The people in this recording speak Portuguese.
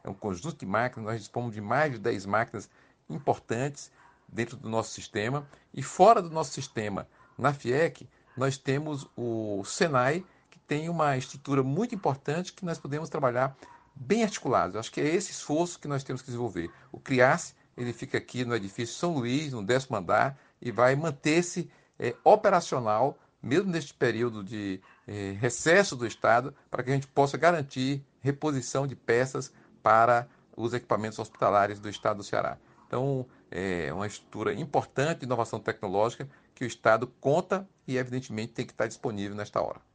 é um conjunto de máquinas, nós dispomos de mais de 10 máquinas importantes dentro do nosso sistema. E fora do nosso sistema, na FIEC, nós temos o Senai, que tem uma estrutura muito importante que nós podemos trabalhar bem articulados. Acho que é esse esforço que nós temos que desenvolver. O CRIAS, ele fica aqui no edifício São Luís, no 10º andar, e vai manter-se operacional, mesmo neste período de recesso do Estado, para que a gente possa garantir reposição de peças para os equipamentos hospitalares do Estado do Ceará. Então, é uma estrutura importante de inovação tecnológica que o Estado conta e, evidentemente, tem que estar disponível nesta hora.